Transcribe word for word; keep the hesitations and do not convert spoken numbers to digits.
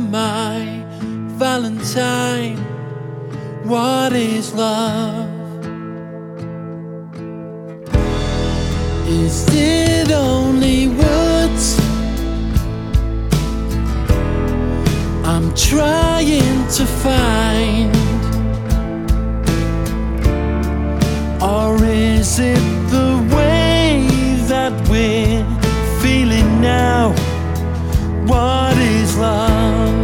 my Valentine. What is love? Is it only words? I'm trying to find, or is it the